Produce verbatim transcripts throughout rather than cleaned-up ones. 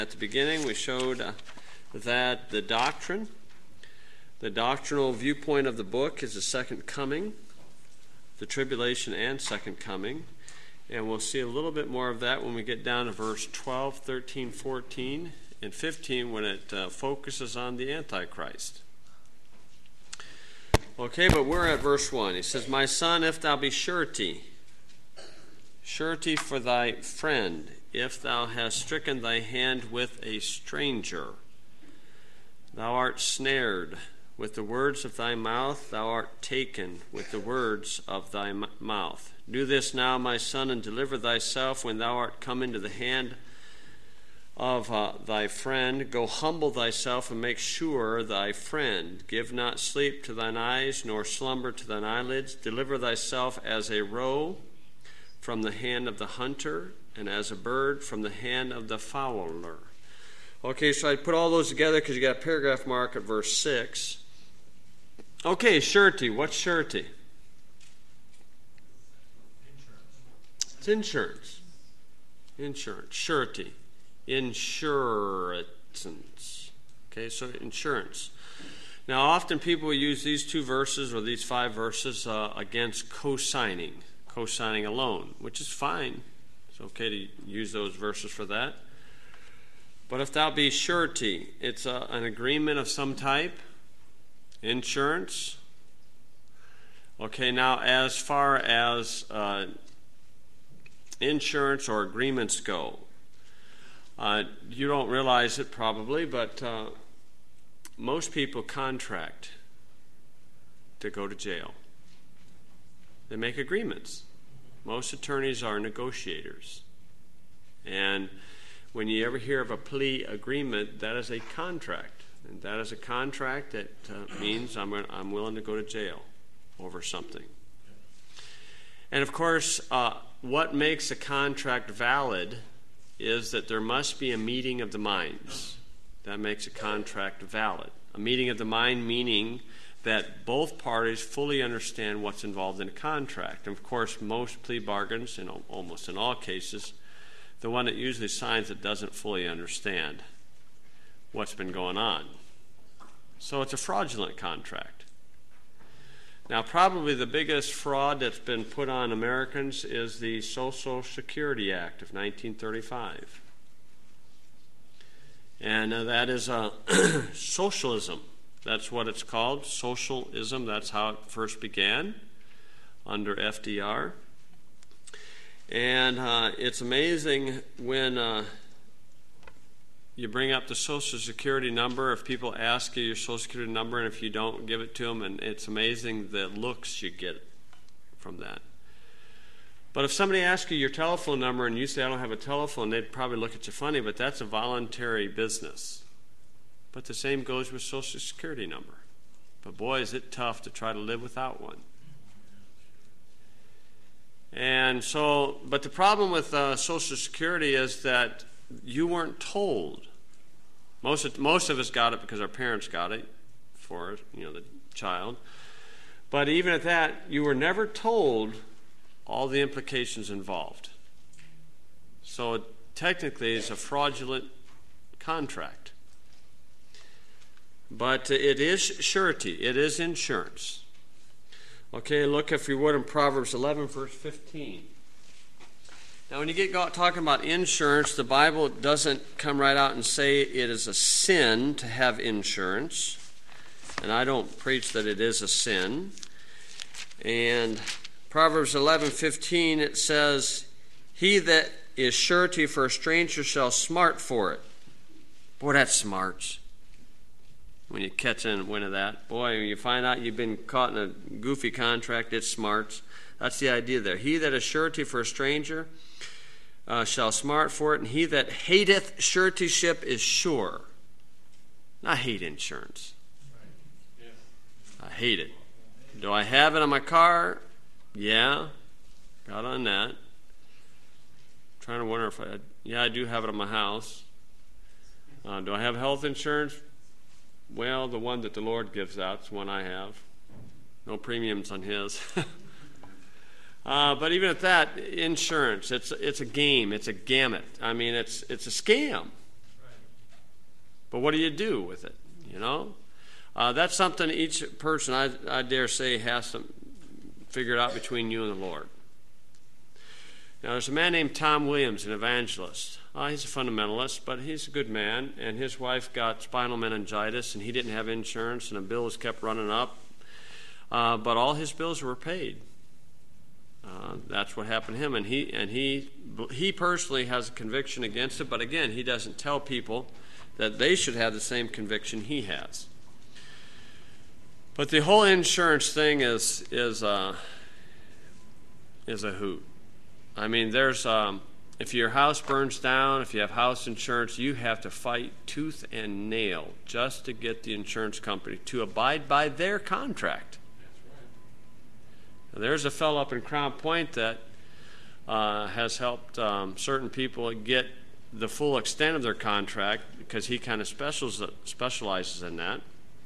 At the beginning, we showed uh, that the doctrine, the doctrinal viewpoint of the book is the second coming, the tribulation and second coming. And we'll see a little bit more of that when we get down to verse twelve, thirteen, fourteen, and fifteen when it uh, focuses on the Antichrist. Okay, but we're at verse one. He says, "My son, if thou be surety, surety for thy friend, if thou hast stricken thy hand with a stranger, thou art snared with the words of thy mouth, thou art taken with the words of thy m- mouth. Do this now, my son, and deliver thyself when thou art come into the hand of uh, thy friend. Go humble thyself and make sure thy friend. Give not sleep to thine eyes, nor slumber to thine eyelids. Deliver thyself as a roe from the hand of the hunter, and as a bird from the hand of the fowler." Okay, so I put all those together because you got a paragraph mark at verse six. Okay, surety. What's surety? Insurance. It's insurance. Insurance. Surety. Insurance. Okay, so insurance. Now, often people use these two verses or these five verses uh, against co-signing. Co-signing a loan, which is fine. It's okay to use those verses for that. But if thou be surety, it's a, an agreement of some type. Insurance. Okay, now as far as uh, insurance or agreements go, uh, you don't realize it probably, but uh, most people contract to go to jail. They make agreements. Most attorneys are negotiators. And when you ever hear of a plea agreement, that is a contract. And that is a contract that uh, means I'm, I'm willing to go to jail over something. And of course, uh, what makes a contract valid is that there must be a meeting of the minds. That makes a contract valid. A meeting of the mind meaning that both parties fully understand what's involved in a contract. And of course, most plea bargains, in almost in all cases, the one that usually signs it doesn't fully understand what's been going on. So it's a fraudulent contract. Now, probably the biggest fraud that's been put on Americans is the Social Security Act of nineteen thirty-five. And uh, that is uh, socialism. That's what it's called, socialism. That's how it first began under F D R. And uh, it's amazing when uh, you bring up the Social Security number, if people ask you your Social Security number, and if you don't give it to them, and it's amazing the looks you get from that. But if somebody asks you your telephone number and you say, "I don't have a telephone," they'd probably look at you funny, but that's a voluntary business. But the same goes with Social Security number. But boy, is it tough to try to live without one. And so, but the problem with uh, Social Security is that you weren't told. Most of, most of us got it because our parents got it for, you know, the child. But even at that, you were never told all the implications involved. So technically, it's a fraudulent contract. But it is surety. It is insurance. Okay, look, if you would, in Proverbs eleven, verse fifteen. Now, when you get talking about insurance, the Bible doesn't come right out and say it is a sin to have insurance. And I don't preach that it is a sin. And Proverbs eleven, fifteen, it says, "He that is surety for a stranger shall smart for it." Boy, that smarts. When you catch in wind of that. Boy, when you find out you've been caught in a goofy contract, it smarts. That's the idea there. "He that is surety for a stranger uh, shall smart for it, and he that hateth suretyship is sure." I hate insurance. Right. Yeah. I hate it. Do I have it on my car? Yeah. Got on that. I'm trying to wonder if I, yeah, I do have it on my house. Uh, do I have health insurance? Well, the one that the Lord gives out is the one I have. No premiums on his. Uh, but even at that, insurance, it's it's a game, it's a gamut. I mean, it's it's a scam. Right. But what do you do with it? You know, uh, that's something each person, I, I dare say, has to figure it out between you and the Lord. Now, there's a man named Tom Williams, an evangelist. Uh, he's a fundamentalist, but he's a good man. And his wife got spinal meningitis, and he didn't have insurance, and the bills kept running up. Uh, but all his bills were paid. Uh, that's what happened to him, and he and he he personally has a conviction against it. But again, he doesn't tell people that they should have the same conviction he has. But the whole insurance thing is is uh, is a hoot. I mean, there's um, if your house burns down, if you have house insurance, you have to fight tooth and nail just to get the insurance company to abide by their contract. There's a fellow up in Crown Point that uh, has helped um, certain people get the full extent of their contract because he kind of specials, specializes in that.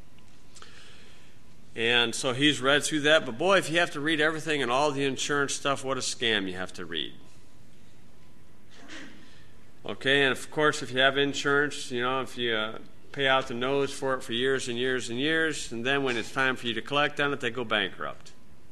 And so he's read through that. But boy, if you have to read everything and all the insurance stuff, what a scam you have to read. Okay, and of course, if you have insurance, you know, if you uh, pay out the nose for it for years and years and years, and then when it's time for you to collect on it, they go bankrupt.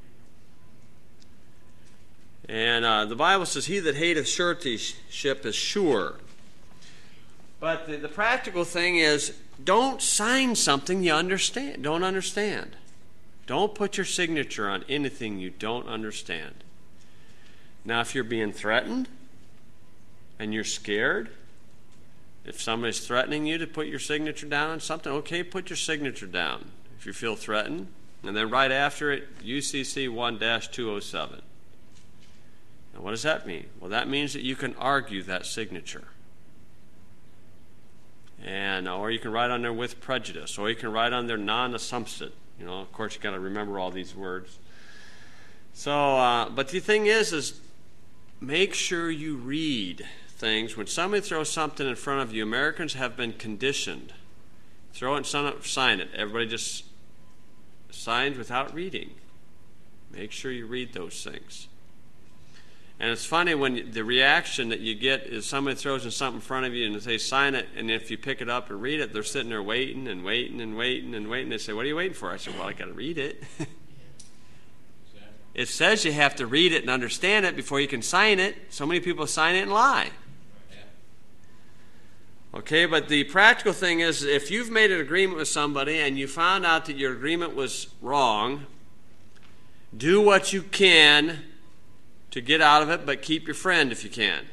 And uh, the Bible says, he that hateth suretyship is sure. But the, the practical thing is, don't sign something you understand, don't understand. Don't put your signature on anything you don't understand. Now, if you're being threatened and you're scared, if somebody's threatening you to put your signature down on something, okay, put your signature down if you feel threatened. And then right after it, U C C one dash two oh seven. Now, what does that mean? Well, that means that you can argue that signature. And or you can write on there with prejudice, or you can write on there non-assumptive. You know, of course, you got to remember all these words. So, uh, but the thing is, is make sure you read things. When somebody throws something in front of you, Americans have been conditioned. Throw it and sign it. Everybody just signs without reading. Make sure you read those things. And it's funny when the reaction that you get is somebody throws in something in front of you and they say, sign it, and if you pick it up and read it, they're sitting there waiting and waiting and waiting and waiting. They say, what are you waiting for? I said, well, I got to read it. It says you have to read it and understand it before you can sign it. So many people sign it and lie. Okay, but the practical thing is, if you've made an agreement with somebody and you found out that your agreement was wrong, do what you can to get out of it, but keep your friend if you can.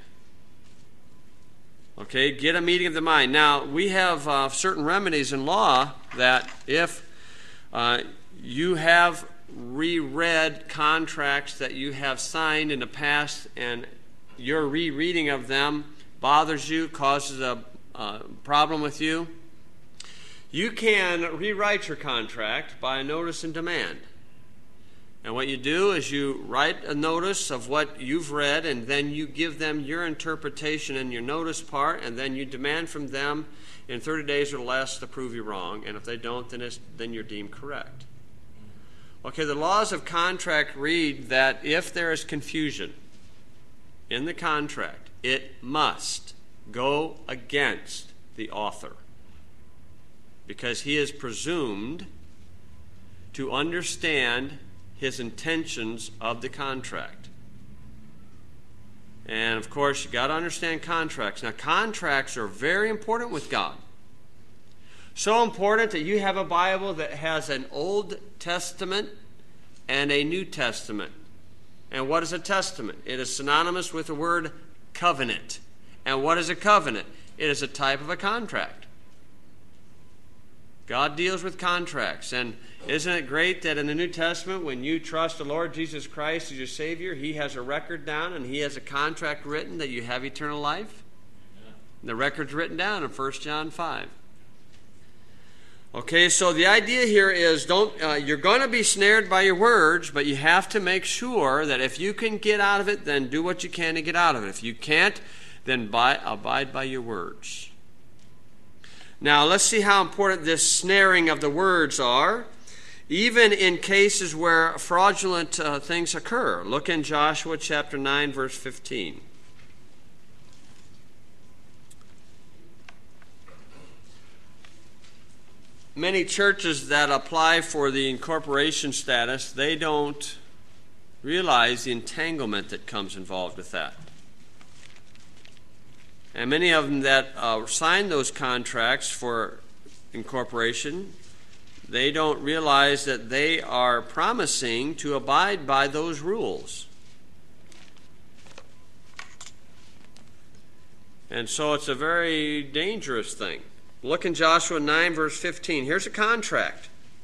Okay, get a meeting of the mind. Now, we have uh, certain remedies in law that if uh, you have reread contracts that you have signed in the past and your rereading of them bothers you, causes a uh, problem with you, you can rewrite your contract by a notice and demand. And what you do is you write a notice of what you've read, and then you give them your interpretation in your notice part, and then you demand from them in thirty days or less to prove you wrong. And if they don't, then, it's, then you're deemed correct. Okay, the laws of contract read that if there is confusion in the contract, it must go against the author, because he is presumed to understand his intentions of the contract. And of course, you got to understand contracts. Now, contracts are very important with God. So important that you have a Bible that has an Old Testament and a New Testament. And what is a testament? It is synonymous with the word covenant. And what is a covenant? It is a type of a contract. God deals with contracts. And isn't it great that in the New Testament, when you trust the Lord Jesus Christ as your Savior, He has a record down and He has a contract written that you have eternal life? Yeah. The record's written down in First John five. Okay, so the idea here is don't uh, you're going to be snared by your words, but you have to make sure that if you can get out of it, then do what you can to get out of it. If you can't, then by, abide by your words. Now, let's see how important this snaring of the words are, even in cases where fraudulent uh, things occur. Look in Joshua chapter nine, verse fifteen. many churches that apply for the incorporation status, they don't realize the entanglement that comes involved with that. And many of them that uh, sign those contracts for incorporation, they don't realize that they are promising to abide by those rules. And so it's a very dangerous thing. Look in Joshua nine, verse fifteen. Here's a contract.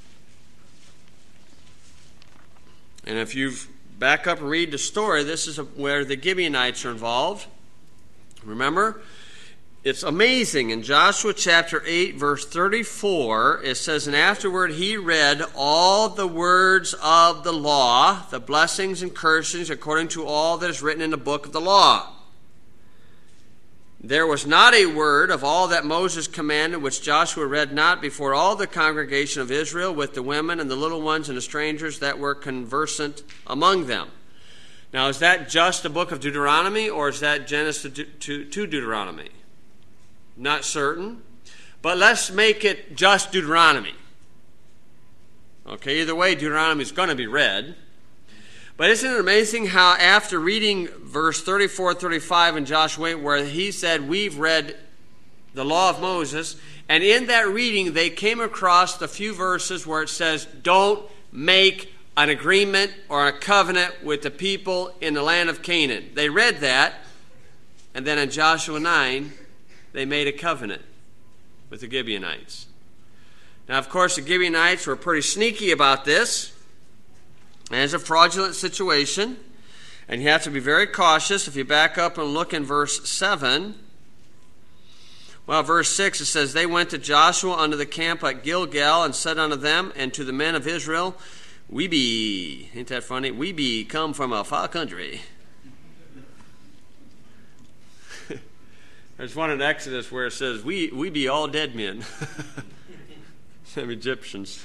And if you back up and read the story, this is where the Gibeonites are involved. Remember? It's amazing. In Joshua chapter eight, verse thirty-four, it says, "And afterward he read all the words of the law, the blessings and cursings, according to all that is written in the book of the law. There was not a word of all that Moses commanded which Joshua read not before all the congregation of Israel, with the women and the little ones and the strangers that were conversant among them." Now, is that just the book of Deuteronomy, or is that Genesis to, to, to Deuteronomy? Not certain. But let's make it just Deuteronomy. Okay, either way, Deuteronomy is going to be read. But isn't it amazing how after reading verse thirty-four, thirty-five in Joshua eight, where he said, we've read the law of Moses, and in that reading they came across the few verses where it says, don't make an agreement or a covenant with the people in the land of Canaan. They read that, and then in Joshua nine, they made a covenant with the Gibeonites. Now, of course, the Gibeonites were pretty sneaky about this. And it's a fraudulent situation, and you have to be very cautious. If you back up and look in verse seven, well, verse six, it says, "They went to Joshua unto the camp at Gilgal, and said unto them and to the men of Israel, We be," ain't that funny? "We be come from a far country." There's one in Exodus where it says, we, we be all dead men. Some Egyptians.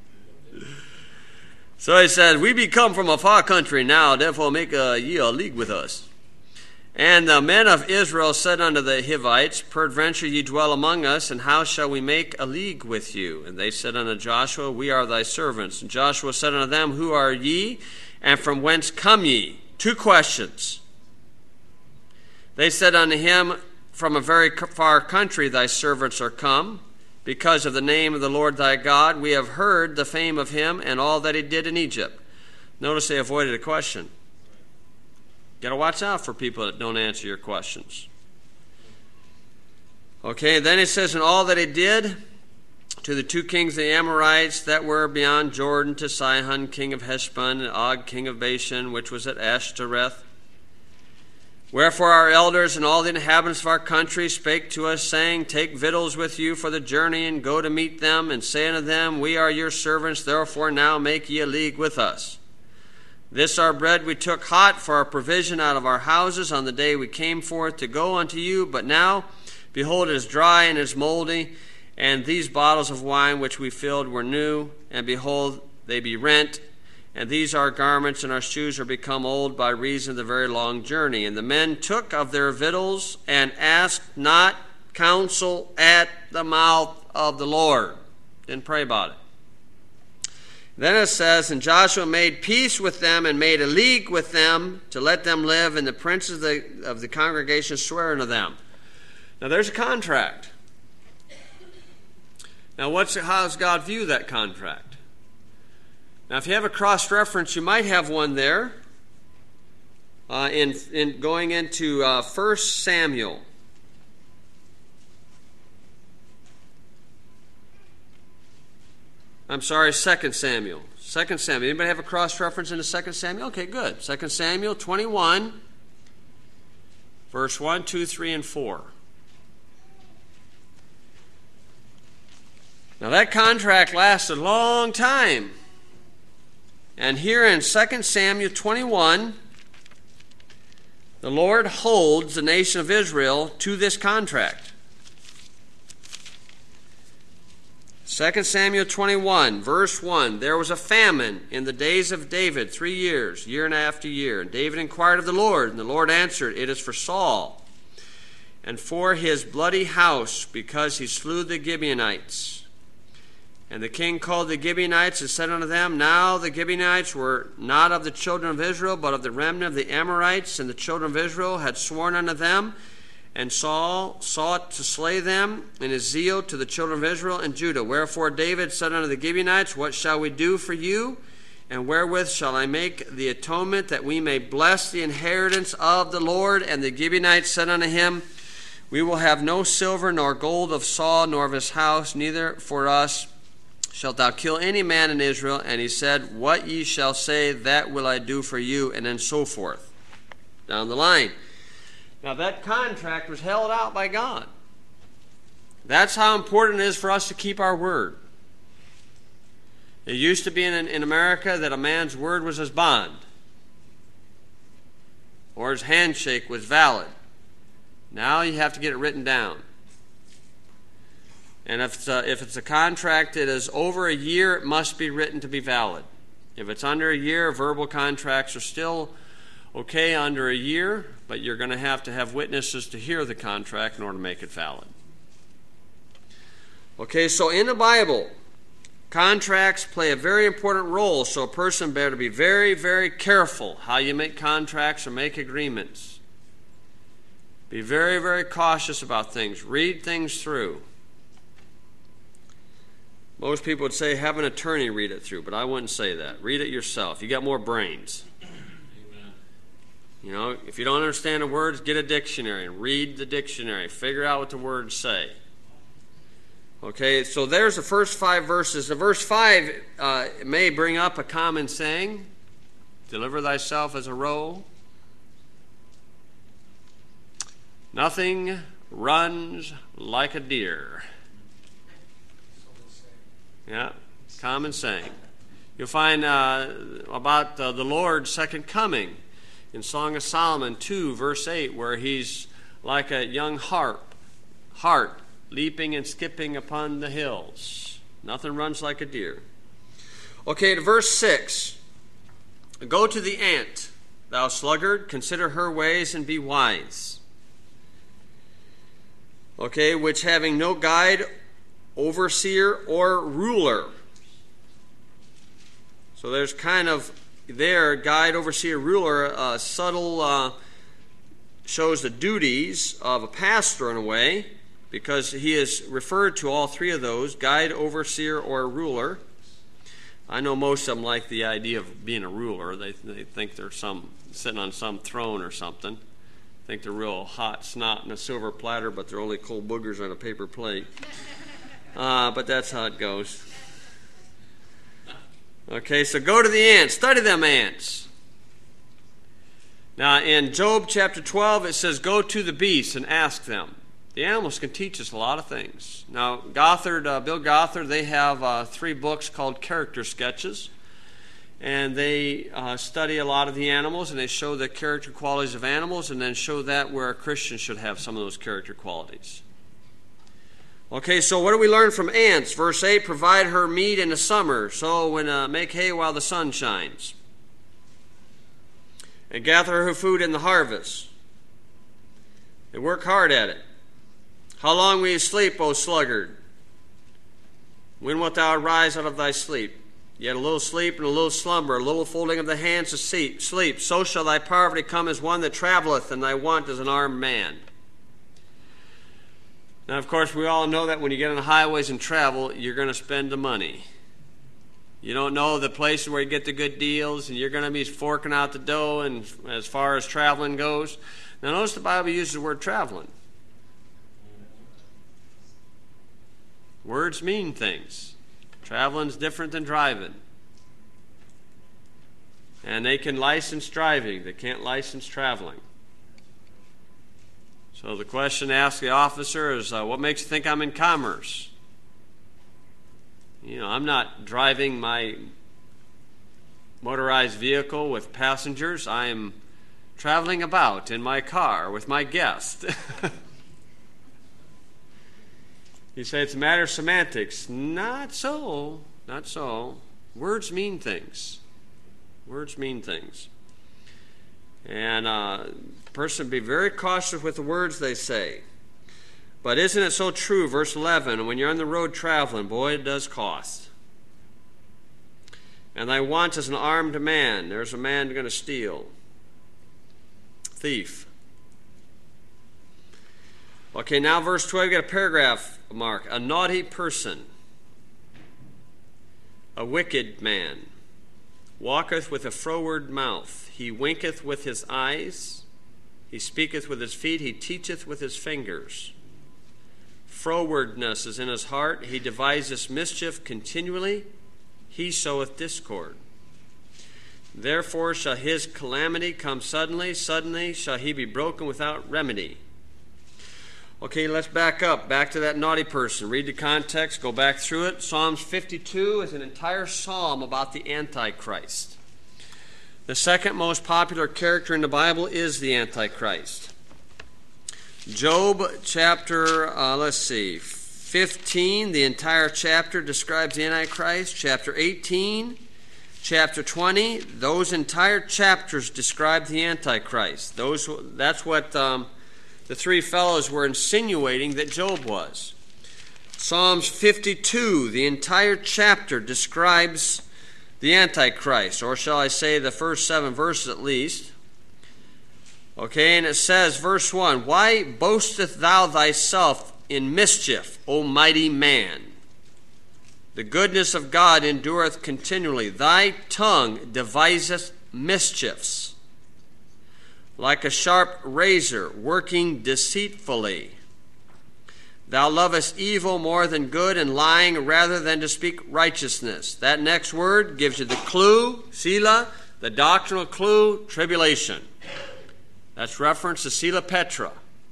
So he says, "We be come from a far country now, therefore make a, ye a league with us." And the men of Israel said unto the Hivites, "Peradventure ye dwell among us, and how shall we make a league with you?" And they said unto Joshua, "We are thy servants." And Joshua said unto them, "Who are ye, and from whence come ye?" Two questions. They said unto him, "From a very far country thy servants are come. Because of the name of the Lord thy God, we have heard the fame of him and all that he did in Egypt." Notice they avoided a question. Got to watch out for people that don't answer your questions. Okay, then it says, "And all that he did to the two kings of the Amorites that were beyond Jordan, to Sihon, king of Heshbon, and Og, king of Bashan, which was at Ashtoreth. Wherefore our elders and all the inhabitants of our country spake to us, saying, Take victuals with you for the journey, and go to meet them, and say unto them, We are your servants, therefore now make ye a league with us. This our bread we took hot for our provision out of our houses on the day we came forth to go unto you, but now, behold, it is dry and is moldy, and these bottles of wine which we filled were new, and behold, they be rent, and these our garments and our shoes are become old by reason of the very long journey. And the men took of their victuals and asked not counsel at the mouth of the Lord." Didn't pray about it. Then it says, "And Joshua made peace with them and made a league with them to let them live, and the princes of the, of the congregation swear unto them." Now there's a contract. Now what's how does God view that contract? Now, if you have a cross-reference, you might have one there uh, in, in going into uh, First Samuel. I'm sorry, Second Samuel. Second Samuel. Anybody have a cross-reference into Second Samuel? Okay, good. Second Samuel twenty-one, verse one, two, three, and four. Now, that contract lasted a long time. And here in Second Samuel twenty-one, the Lord holds the nation of Israel to this contract. Second Samuel twenty-one, verse one, "There was a famine in the days of David three years, year and after year. And David inquired of the Lord, and the Lord answered, It is for Saul, and for his bloody house, because he slew the Gibeonites. And the king called the Gibeonites and said unto them, Now the Gibeonites were not of the children of Israel, but of the remnant of the Amorites, and the children of Israel had sworn unto them, and Saul sought to slay them in his zeal to the children of Israel and Judah. Wherefore David said unto the Gibeonites, What shall we do for you? And wherewith shall I make the atonement, that we may bless the inheritance of the Lord? And the Gibeonites said unto him, We will have no silver nor gold of Saul, nor of his house, neither for us shalt thou kill any man in Israel. And he said, What ye shall say, that will I do for you, and then so forth. Down the line. Now that contract was held out by God. That's how important it is for us to keep our word. It used to be in, in America that a man's word was his bond, or his handshake was valid. Now you have to get it written down. And if it's, a, if it's a contract that is over a year, it must be written to be valid. If it's under a year, verbal contracts are still okay under a year, but you're going to have to have witnesses to hear the contract in order to make it valid. Okay, so in the Bible, contracts play a very important role, so a person better be very, very careful how you make contracts or make agreements. Be very, very cautious about things. Read things through. Most people would say have an attorney read it through, but I wouldn't say that. Read it yourself. You got more brains. Amen. You know, if you don't understand the words, get a dictionary and read the dictionary. Figure out what the words say. Okay, so there's the first five verses. The verse five uh, may bring up a common saying, deliver thyself as a roe. Nothing runs like a deer. Yeah, common saying. You'll find uh, about uh, the Lord's second coming in Song of Solomon two, verse eight, where he's like a young harp, hart, leaping and skipping upon the hills. Nothing runs like a deer. Okay, to verse six. Go to the ant, thou sluggard, consider her ways and be wise. Okay, which having no guide, overseer, or ruler. So there's kind of there, guide, overseer, ruler, uh, subtle, uh, shows the duties of a pastor in a way, because he is referred to all three of those, guide, overseer, or ruler. I know most of them like the idea of being a ruler. They, they think they're some sitting on some throne or something. Think they're real hot snot in a silver platter, but they're only cold boogers on a paper plate. Uh, but that's how it goes. Okay, so go to the ants. Study them ants. Now, in Job chapter twelve, it says, go to the beasts and ask them. The animals can teach us a lot of things. Now, Gothard, uh, Bill Gothard, they have uh, three books called Character Sketches. And they uh, study a lot of the animals, and they show the character qualities of animals, and then show that where a Christian should have some of those character qualities. Okay, so what do we learn from ants? Verse eight, provide her meat in the summer, so when uh, make hay while the sun shines. And gather her food in the harvest. They work hard at it. How long will you sleep, O sluggard? When wilt thou arise out of thy sleep? Yet a little sleep and a little slumber, a little folding of the hands to sleep. So shall thy poverty come as one that travelleth, and thy want as an armed man. Now, of course, we all know that when you get on the highways and travel, you're going to spend the money. You don't know the places where you get the good deals, and you're going to be forking out the dough and as far as traveling goes. Now, notice the Bible uses the word traveling. Words mean things. Traveling's different than driving. And they can license driving. They can't license traveling. So the question asked the officer is, uh, what makes you think I'm in commerce? You know, I'm not driving my motorized vehicle with passengers. I am traveling about in my car with my guest. You say it's a matter of semantics. Not so. Not so. Words mean things. Words mean things. And uh, a person be very cautious with the words they say. But isn't it so true, verse eleven, when you're on the road traveling, boy, it does cost. And thy want is an armed man. There's a man going to steal. Thief. Okay, now verse twelve, you got a paragraph mark. A naughty person. A wicked man. Walketh with a froward mouth. He winketh with his eyes. He speaketh with his feet. He teacheth with his fingers. Frowardness is in his heart. He deviseth mischief continually. He soweth discord. Therefore shall his calamity come suddenly. Suddenly shall he be broken without remedy. Okay, let's back up. Back to that naughty person. Read the context. Go back through it. Psalms fifty-two is an entire psalm about the Antichrist. The second most popular character in the Bible is the Antichrist. Job chapter, uh, let's see, fifteen, the entire chapter describes the Antichrist. Chapter eighteen, chapter twenty, those entire chapters describe the Antichrist. Those, that's what um, the three fellows were insinuating that Job was. Psalms fifty-two, the entire chapter describes the Antichrist, or shall I say the first seven verses at least. Okay, and it says, verse one, why boasteth thou thyself in mischief, O mighty man? The goodness of God endureth continually. Thy tongue deviseth mischiefs, like a sharp razor, working deceitfully. Thou lovest evil more than good, and lying rather than to speak righteousness. That next word gives you the clue, Selah, the doctrinal clue, tribulation. That's reference to Selah Petra.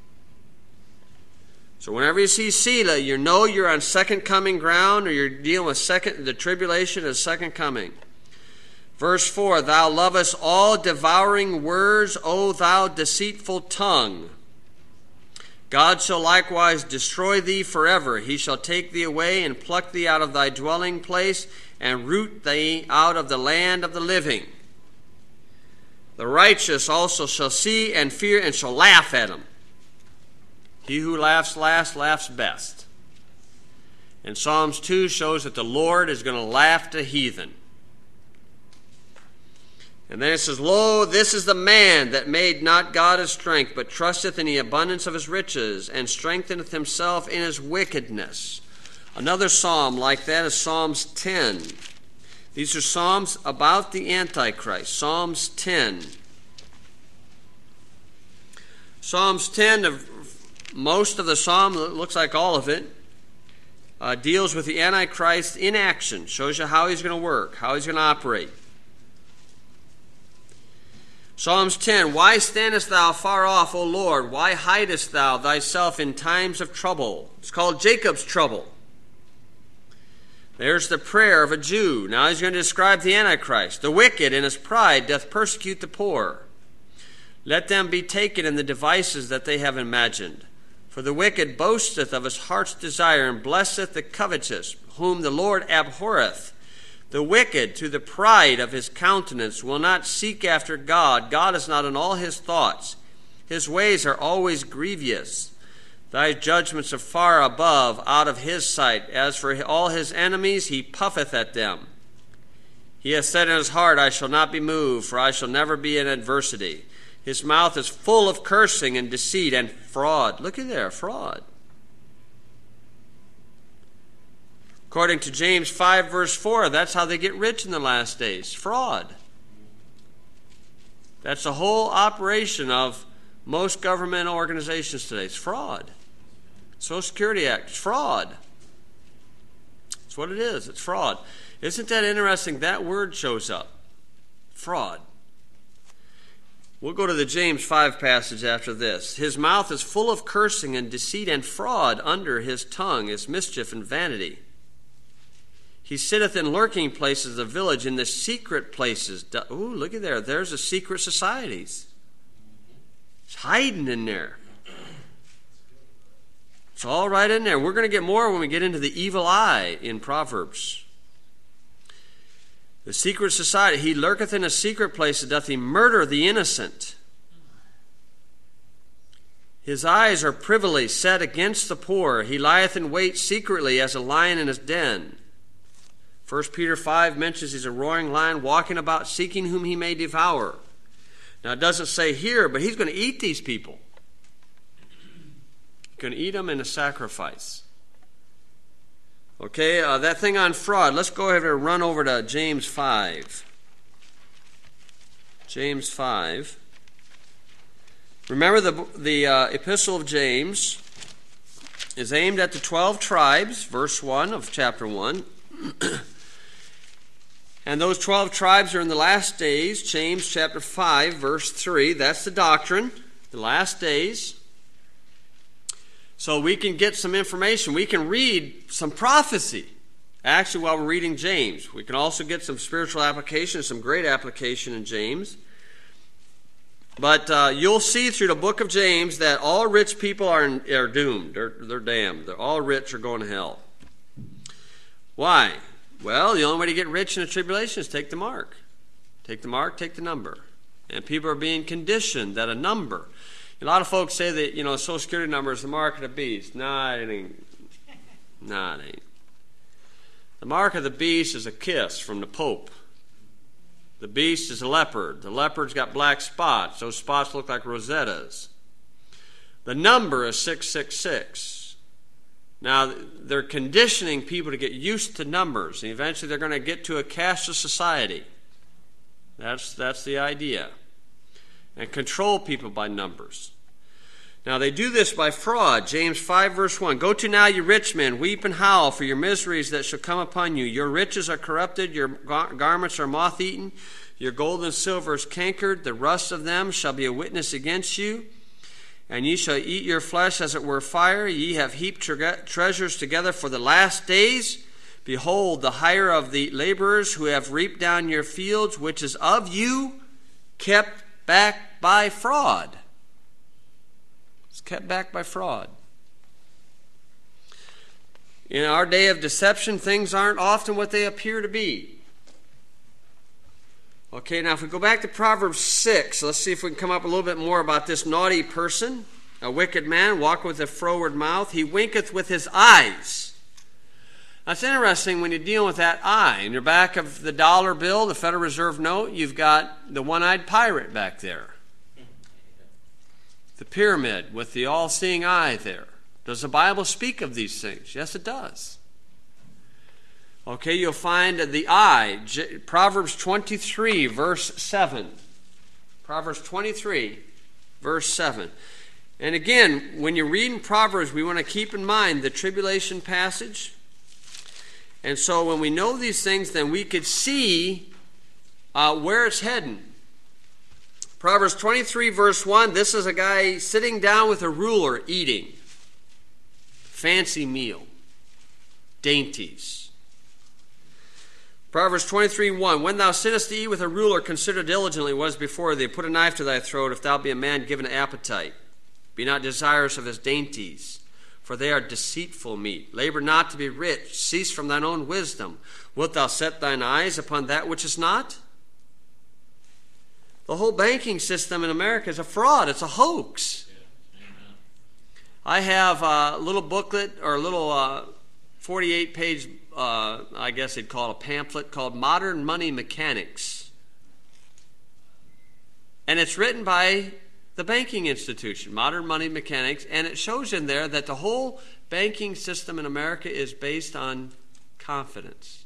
So whenever you see Selah, you know you're on second coming ground, or you're dealing with second the tribulation of second coming. Verse four, thou lovest all devouring words, O thou deceitful tongue. God shall likewise destroy thee forever. He shall take thee away and pluck thee out of thy dwelling place and root thee out of the land of the living. The righteous also shall see and fear and shall laugh at him. He who laughs last laughs best. And Psalms two shows that the Lord is going to laugh to heathen. And then it says, lo, this is the man that made not God his strength, but trusteth in the abundance of his riches, and strengtheneth himself in his wickedness. Another psalm like that is Psalms ten. These are psalms about the Antichrist. Psalms ten. Psalms ten, most of the psalm, it looks like all of it, uh, deals with the Antichrist in action. Shows you how he's going to work, how he's going to operate. Psalms ten, why standest thou far off, O Lord? Why hidest thou thyself in times of trouble? It's called Jacob's trouble. There's the prayer of a Jew. Now he's going to describe the Antichrist. The wicked in his pride doth persecute the poor. Let them be taken in the devices that they have imagined. For the wicked boasteth of his heart's desire, and blesseth the covetous, whom the Lord abhorreth. The wicked, through the pride of his countenance, will not seek after God. God is not in all his thoughts. His ways are always grievous. Thy judgments are far above, out of his sight. As for all his enemies, he puffeth at them. He hath said in his heart, I shall not be moved, for I shall never be in adversity. His mouth is full of cursing and deceit and fraud. Look at there, fraud. According to James five, verse four, that's how they get rich in the last days. Fraud. That's the whole operation of most government organizations today. It's fraud. Social Security Act, it's fraud. That's what it is. It's fraud. Isn't that interesting? That word shows up. Fraud. We'll go to the James five passage after this. His mouth is full of cursing and deceit, and fraud under his tongue is mischief and vanity. He sitteth in lurking places of the village, in the secret places. Ooh, look at there. There's the secret societies. It's hiding in there. It's all right in there. We're going to get more when we get into the evil eye in Proverbs. The secret society. He lurketh in a secret place, doth he murder the innocent. His eyes are privily set against the poor. He lieth in wait secretly as a lion in his den. First Peter five mentions he's a roaring lion walking about seeking whom he may devour. Now it doesn't say here, but he's going to eat these people. He's going to eat them in a sacrifice. Okay, uh, that thing on fraud. Let's go ahead and run over to James five. James five. Remember, the, the uh, epistle of James is aimed at the twelve tribes, verse one of chapter one. And those twelve tribes are in the last days. James chapter five, verse three. That's the doctrine, the last days. So we can get some information. We can read some prophecy, actually, while we're reading James. We can also get some spiritual application, some great application in James. But uh, you'll see through the book of James that all rich people are, are doomed. They're, they're damned. They're, all rich are going to hell. Why? Well, the only way to get rich in a tribulation is take the mark. Take the mark, take the number. And people are being conditioned that a number. A lot of folks say that, you know, Social Security number is the mark of the beast. Nah, it ain't. Nah, it ain't. The mark of the beast is a kiss from the Pope. The beast is a leopard. The leopard's got black spots. Those spots look like Rosettas. The number is six six six. Now, they're conditioning people to get used to numbers, and eventually they're going to get to a cashless society. That's, that's the idea. And control people by numbers. Now, they do this by fraud. James five, verse one. Go to now, you rich men, weep and howl for your miseries that shall come upon you. Your riches are corrupted, your gar- garments are moth-eaten, your gold and silver is cankered. The rust of them shall be a witness against you. And ye shall eat your flesh as it were fire. Ye have heaped tre- treasures together for the last days. Behold, the hire of the laborers who have reaped down your fields, which is of you, kept back by fraud. It's kept back by fraud. In our day of deception, things aren't often what they appear to be. Okay, now if we go back to Proverbs six, let's see if we can come up a little bit more about this naughty person, a wicked man, walking with a froward mouth. He winketh with his eyes. That's interesting when you're dealing with that eye. In your back of the dollar bill, the Federal Reserve note, you've got the one-eyed pirate back there. The pyramid with the all-seeing eye there. Does the Bible speak of these things? Yes, it does. Okay, you'll find the eye, Proverbs twenty-three, verse seven. Proverbs twenty-three, verse seven. And again, when you're reading Proverbs, we want to keep in mind the tribulation passage. And so when we know these things, then we could see uh, where it's heading. Proverbs twenty-three, verse one, this is a guy sitting down with a ruler eating. Fancy meal. Dainties. Proverbs twenty-three, one, when thou sittest to eat with a ruler, consider diligently what is before thee. Put a knife to thy throat, if thou be a man given to appetite. Be not desirous of his dainties, for they are deceitful meat. Labor not to be rich. Cease from thine own wisdom. Wilt thou set thine eyes upon that which is not? The whole banking system in America is a fraud. It's a hoax. I have a little booklet or a little uh, forty-eight page, uh, I guess they'd call it a pamphlet, called Modern Money Mechanics. And it's written by the banking institution, Modern Money Mechanics, and it shows in there that the whole banking system in America is based on confidence.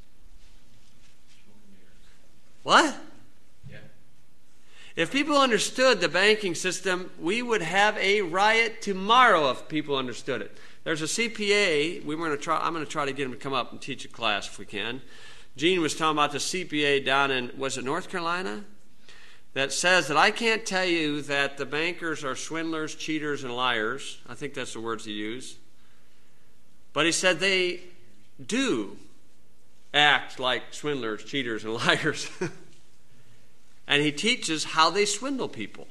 What? If people understood the banking system, we would have a riot tomorrow if people understood it. There's a C P A. We were going to try. I'm going to try to get him to come up and teach a class if we can. Gene was talking about the C P A down in, was it North Carolina? That says that I can't tell you that the bankers are swindlers, cheaters, and liars. I think that's the words he used. But he said they do act like swindlers, cheaters, and liars. And he teaches how they swindle people.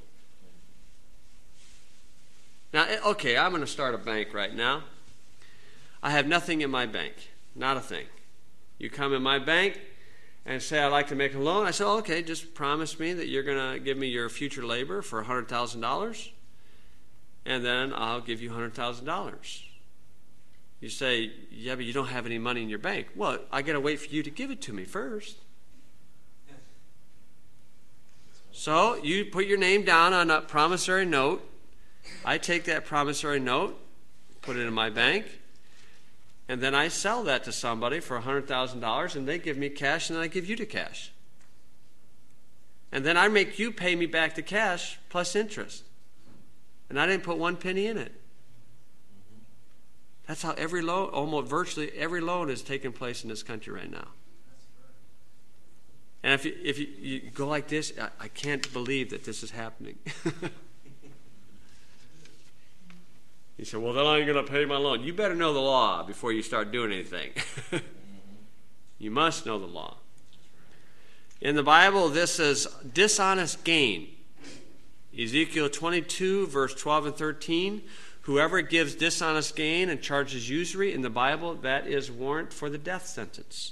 Now, okay, I'm going to start a bank right now. I have nothing in my bank, not a thing. You come in my bank and say, I'd like to make a loan. I said, oh, okay, just promise me that you're going to give me your future labor for one hundred thousand dollars. and then I'll give you one hundred thousand dollars. You say, yeah, but you don't have any money in your bank. Well, I got to wait for you to give it to me first. So you put your name down on a promissory note. I take that promissory note, put it in my bank, and then I sell that to somebody for one hundred thousand dollars, and they give me cash, and then I give you the cash. And then I make you pay me back the cash plus interest. And I didn't put one penny in it. That's how every loan, almost virtually every loan is taking place in this country right now. And if you, if you, you go like this, I, I can't believe that this is happening. You say, well, then I'm going to pay my loan. You better know the law before you start doing anything. You must know the law. In the Bible, this is dishonest gain. Ezekiel twenty-two, verse twelve and thirteen. Whoever gives dishonest gain and charges usury in the Bible, that is warrant for the death sentence.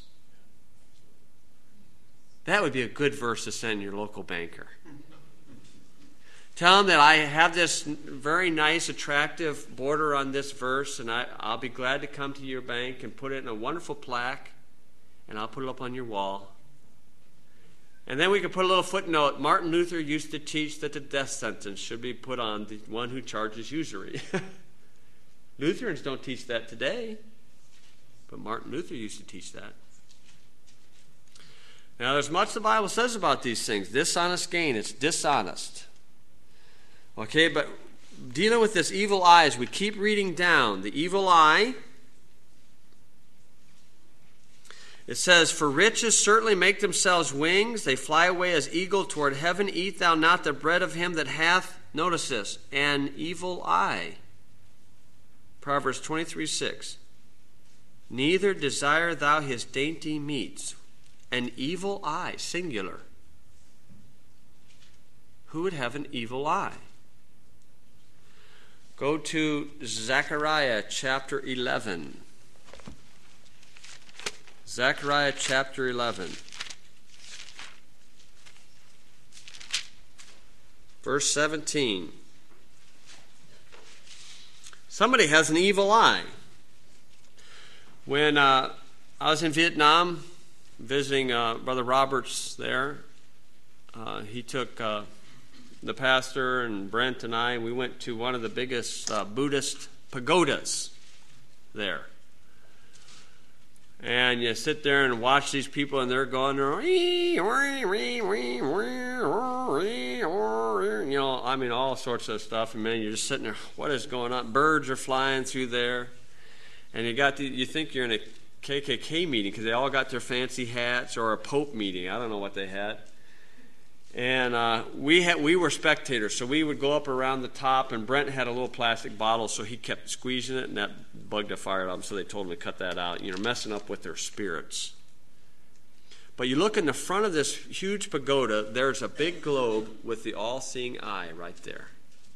That would be a good verse to send your local banker. Tell them that I have this very nice, attractive border on this verse, and I, I'll be glad to come to your bank and put it in a wonderful plaque, and I'll put it up on your wall. And then we can put a little footnote. Martin Luther used to teach that the death sentence should be put on the one who charges usury. Lutherans don't teach that today, but Martin Luther used to teach that. Now, there's much the Bible says about these things. Dishonest gain, it's dishonest. Okay, but dealing with this evil eye, as we keep reading down, the evil eye, it says, for riches certainly make themselves wings. They fly away as eagle toward heaven. Eat thou not the bread of him that hath, notice this, an evil eye. Proverbs twenty-three six. Neither desire thou his dainty meats. An evil eye, singular. Who would have an evil eye? Go to Zechariah chapter eleven. Zechariah chapter eleven. Verse seventeen. Somebody has an evil eye. When uh, I was in Vietnam visiting uh, Brother Roberts there, uh, he took uh, the pastor and Brent and I, and we went to one of the biggest uh, Buddhist pagodas there. And you sit there and watch these people, and they're going, you know, I mean, all sorts of stuff. And man, you're just sitting there, what is going on? Birds are flying through there. And you got the, you think you're in a K K K meeting because they all got their fancy hats, or a Pope meeting. I don't know what they had. And uh, we had we were spectators, so we would go up around the top, and Brent had a little plastic bottle, so he kept squeezing it, and that bugged the fire out of him, so they told him to cut that out, you know, messing up with their spirits. But you look in the front of this huge pagoda, there's a big globe with the all-seeing eye right there.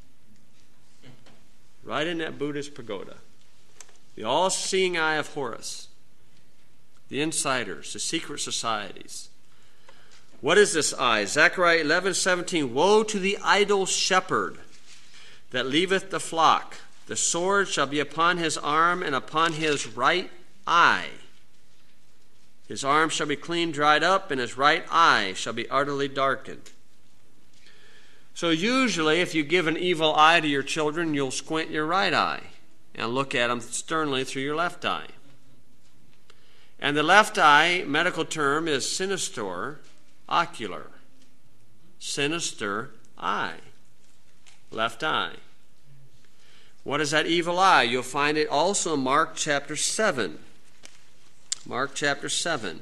Right in that Buddhist pagoda. The all-seeing eye of Horus. The insiders, the secret societies. What is this eye? Zechariah eleven seventeen. Woe to the idle shepherd that leaveth the flock. The sword shall be upon his arm and upon his right eye. His arm shall be clean dried up, and his right eye shall be utterly darkened. So usually if you give an evil eye to your children, you'll squint your right eye and look at them sternly through your left eye. And the left eye, medical term, is sinister ocular. Sinister eye. Left eye. What is that evil eye? You'll find it also in Mark chapter seven. Mark chapter seven.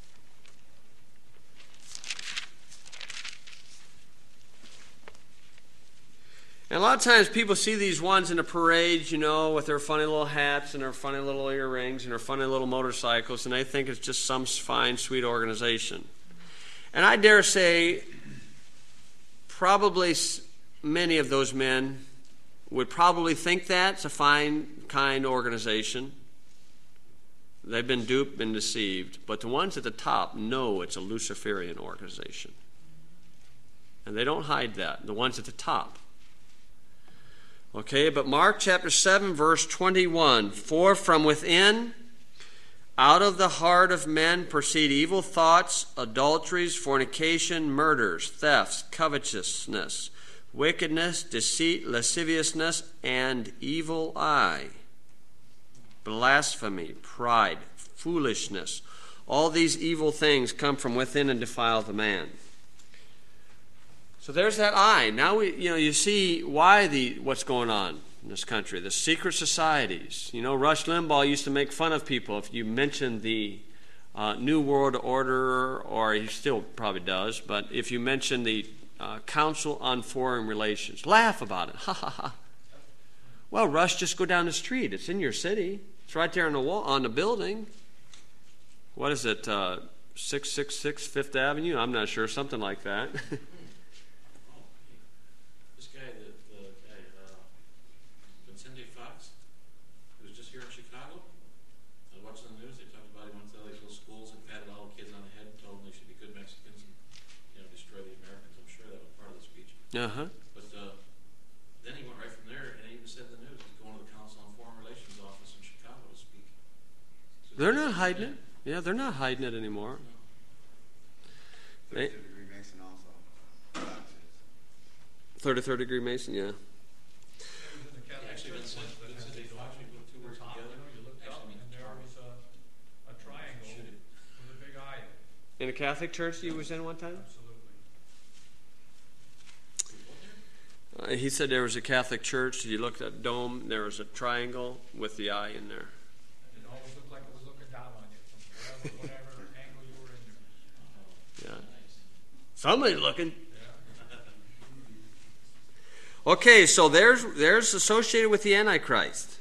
And a lot of times people see these ones in the parades, you know, with their funny little hats and their funny little earrings and their funny little motorcycles, and they think it's just some fine, sweet organization. And I dare say probably many of those men would probably think that it's a fine, kind organization. They've been duped, been deceived. But the ones at the top know it's a Luciferian organization. And they don't hide that, the ones at the top. Okay, but Mark chapter seven, verse twenty-one. For from within, out of the heart of men proceed evil thoughts, adulteries, fornication, murders, thefts, covetousness, wickedness, deceit, lasciviousness, and evil eye, blasphemy, pride, foolishness. All these evil things come from within and defile the man. So there's that eye. Now we, you know, you see why the what's going on in this country. The secret societies. You know, Rush Limbaugh used to make fun of people if you mentioned the uh, New World Order, or he still probably does, but if you mention the uh, Council on Foreign Relations, laugh about it. Ha ha ha. Well, Rush, just go down the street. It's in your city. It's right there on the wall, on the building. What is it? Uh, six six six Fifth Avenue? I'm not sure. Something like that. Uh-huh. But uh, then he went right from there, and he even said in the news he's going to the Council on Foreign Relations office in Chicago to speak. So they're not hiding it. Yeah, they're not hiding it anymore. No. They, thirty-third degree Mason also. thirty-third degree Mason, yeah. Actually, Vincent, Vincent, they actually put two words together. You looked up, and there was a, a triangle with a big eye. In a Catholic church you was in one time? Absolutely. Uh, he said there was a Catholic church. You looked at dome. There was a triangle with the eye in there. And it always looked like it was looking down on you from whatever, whatever angle you were in there. Yeah. Somebody's looking. Yeah. Okay, so there's there's associated with the Antichrist.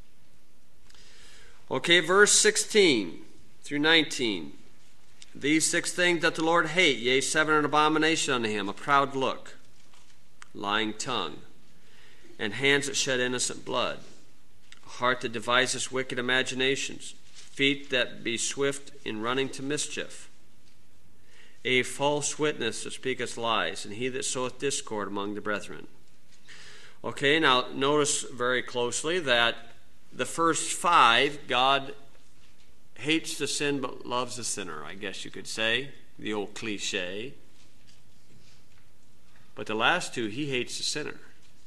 Okay, verse sixteen through nineteen. These six things that the Lord hate, yea, seven an abomination unto him, a proud look, lying tongue, and hands that shed innocent blood, a heart that devises wicked imaginations, feet that be swift in running to mischief, a false witness that speaketh lies, and he that soweth discord among the brethren. Okay, now notice very closely that the first five, God hates the sin but loves the sinner, I guess you could say, the old cliche. But the last two, he hates the sinner.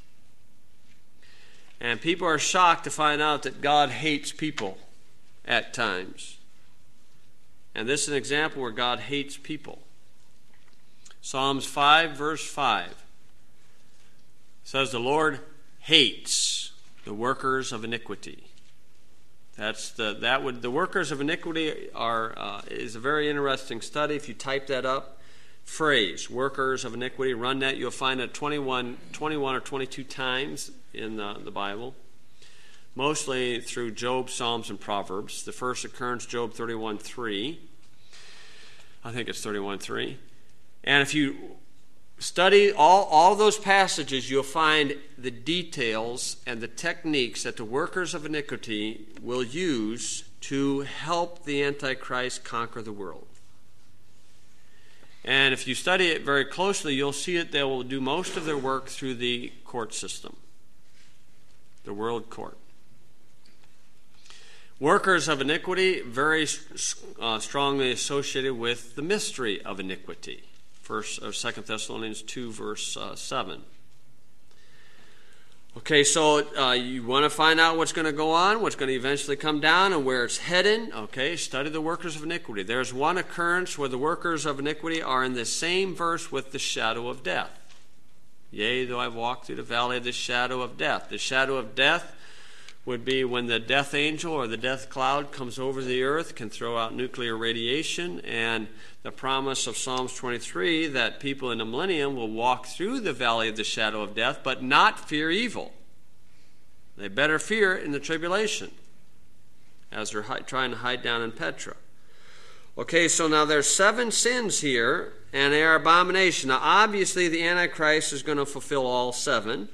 And people are shocked to find out that God hates people at times. And this is an example where God hates people. Psalms five, verse five says, the Lord hates the workers of iniquity. That's the that would the workers of iniquity are uh, is a very interesting study. If you type that up, phrase workers of iniquity, run that, you'll find it twenty-one, twenty-one or twenty-two times in the, the Bible, mostly through Job, Psalms, and Proverbs. The first occurrence, Job thirty-one three. I think it's thirty-one three. And if you study all, all those passages, you'll find the details and the techniques that the workers of iniquity will use to help the Antichrist conquer the world. And if you study it very closely, you'll see that they will do most of their work through the court system, the world court. Workers of iniquity, very uh, strongly associated with the mystery of iniquity. First or Second Thessalonians two, verse uh, seven. Okay, so uh, you want to find out what's going to go on, what's going to eventually come down, and where it's heading. Okay, study the workers of iniquity. There's one occurrence where the workers of iniquity are in the same verse with the shadow of death. Yea, though I walk through the valley of the shadow of death. The shadow of death would be when the death angel or the death cloud comes over the earth, can throw out nuclear radiation, and the promise of Psalms twenty-three that people in the millennium will walk through the valley of the shadow of death, but not fear evil. They better fear it in the tribulation, as they're hi- trying to hide down in Petra. Okay, so now there's seven sins here, and they are abomination. Now, obviously, the Antichrist is going to fulfill all seven.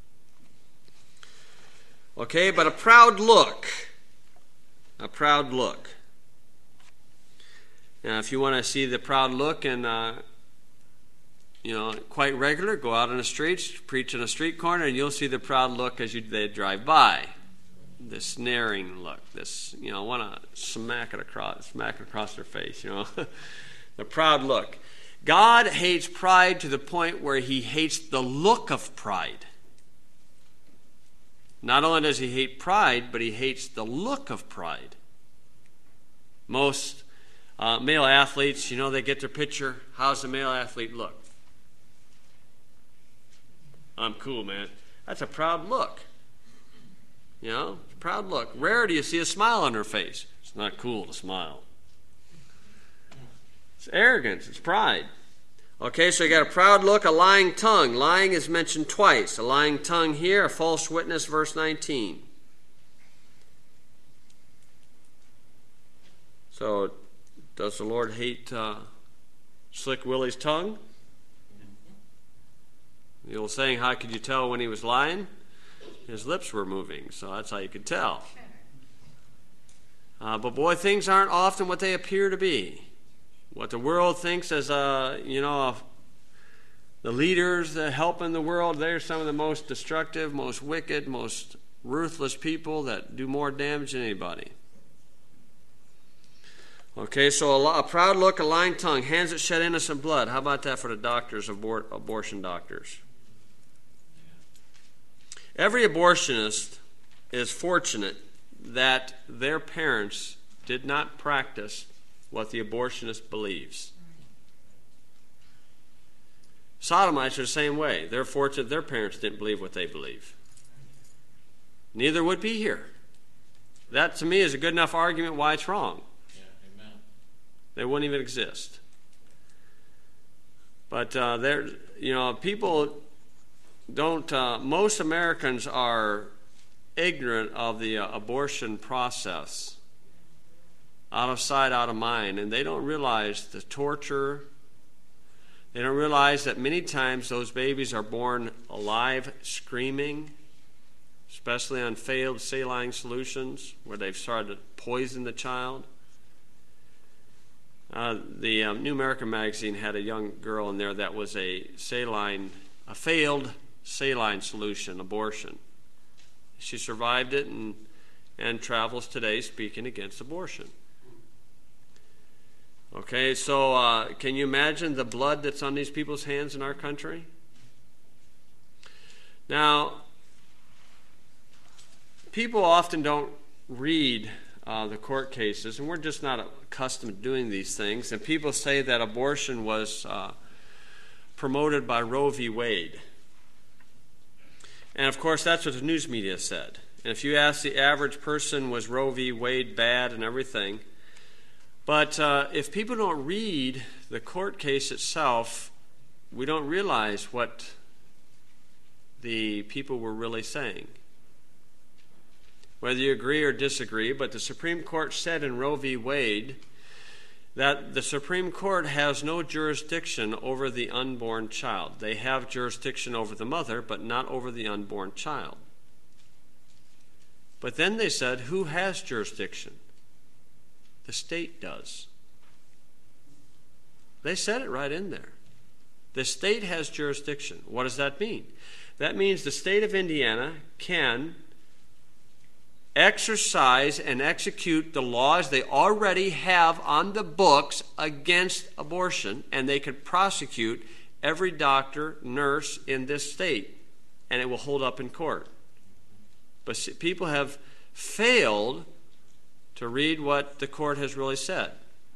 Okay, but a proud look. A proud look. Now, if you want to see the proud look in uh, you know, quite regular. Go out on the streets, preach on a street corner, and you'll see the proud look as you they drive by. The sneering look. This, you know, want to smack it across, smack it across their face. You know, the proud look. God hates pride to the point where He hates the look of pride. Not only does He hate pride, but He hates the look of pride. Most uh, male athletes, you know, they get their picture. How's the male athlete look? I'm cool, man. That's a proud look. You know, proud look. Rare do you see a smile on her face. It's not cool to smile. It's arrogance. It's pride. Okay, so you got a proud look, a lying tongue. Lying is mentioned twice. A lying tongue here, a false witness, verse nineteen. So, does the Lord hate uh, Slick Willie's tongue? The old saying, how could you tell when he was lying? His lips were moving, so that's how you could tell. Uh, but boy, things aren't often what they appear to be. What the world thinks as, uh, you know, the leaders that help in the world, they're some of the most destructive, most wicked, most ruthless people that do more damage than anybody. Okay, so a, a proud look, a lying tongue, hands that shed innocent blood. How about that for the doctors, abort, abortion doctors? Every abortionist is fortunate that their parents did not practice what the abortionist believes. Sodomites are the same way. They're fortunate their parents didn't believe what they believe. Neither would be here. That, to me, is a good enough argument why it's wrong. Yeah, amen. They wouldn't even exist. But uh, there, you know, people don't. Uh, most Americans are ignorant of the uh, abortion process. Out of sight, out of mind, and they don't realize the torture. They don't realize that many times those babies are born alive, screaming, especially on failed saline solutions where they've started to poison the child. Uh, the um, New American Magazine had a young girl in there that was a saline, a failed saline solution abortion. She survived it and and travels today speaking against abortion. Okay, so uh, can you imagine the blood that's on these people's hands in our country? Now, people often don't read uh, the court cases, and we're just not accustomed to doing these things. And people say that abortion was uh, promoted by Roe v. Wade. And of course, that's what the news media said. And if you ask the average person, was Roe v. Wade bad and everything? But uh, if people don't read the court case itself, we don't realize what the people were really saying. Whether you agree or disagree, but the Supreme Court said in Roe v. Wade that the Supreme Court has no jurisdiction over the unborn child. They have jurisdiction over the mother, but not over the unborn child. But then they said, who has jurisdiction? The state does. They said it right in there. The state has jurisdiction. What does that mean? That means the state of Indiana can exercise and execute the laws they already have on the books against abortion, and they can prosecute every doctor, nurse in this state, and it will hold up in court. But see, people have failed to read what the court has really said.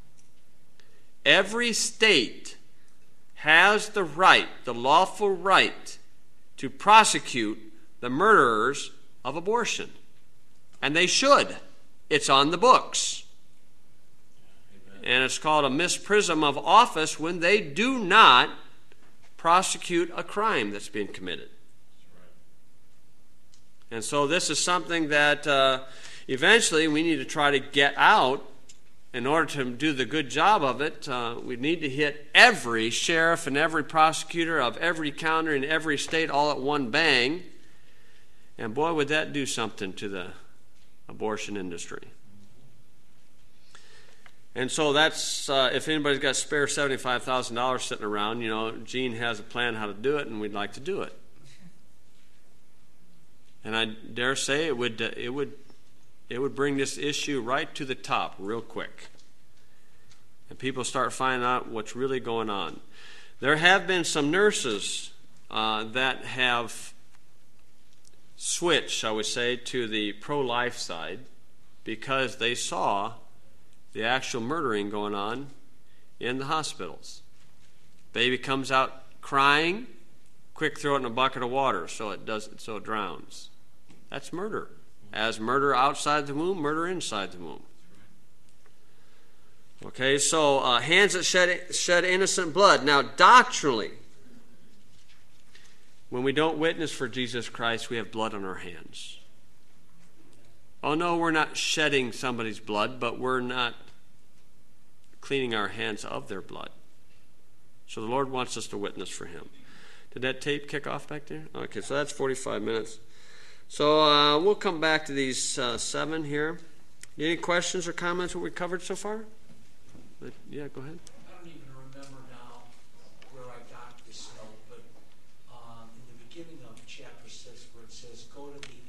Every state has the right, the lawful right, to prosecute the murderers of abortion. And they should. It's on the books. Amen. And it's called a misprism of office when they do not prosecute a crime that's been committed. That's right. And so this is something that uh, eventually we need to try to get out. In order to do the good job of it, uh, we need to hit every sheriff and every prosecutor of every county in every state all at one bang. And boy, would that do something to the abortion industry. And so that's, uh, if anybody's got spare seventy-five thousand dollars sitting around, you know, Gene has a plan how to do it, and we'd like to do it. And I dare say it would, uh, it would, it would bring this issue right to the top real quick. And people start finding out what's really going on. There have been some nurses uh, that have switched, shall we say, to the pro-life side because they saw the actual murdering going on in the hospitals. Baby comes out crying, quick throw it in a bucket of water so it does so it drowns. That's murder. As murder outside the womb, murder inside the womb. Okay, so uh, hands that shed, shed innocent blood. Now, doctrinally, when we don't witness for Jesus Christ, we have blood on our hands. Oh, no, we're not shedding somebody's blood, but we're not cleaning our hands of their blood. So the Lord wants us to witness for him. Did that tape kick off back there? Okay, so that's forty-five minutes. So uh, we'll come back to these uh, seven here. Any questions or comments what we covered so far? But, yeah, go ahead. I don't even remember now where I got this note, but um, in the beginning of chapter six where it says, go to the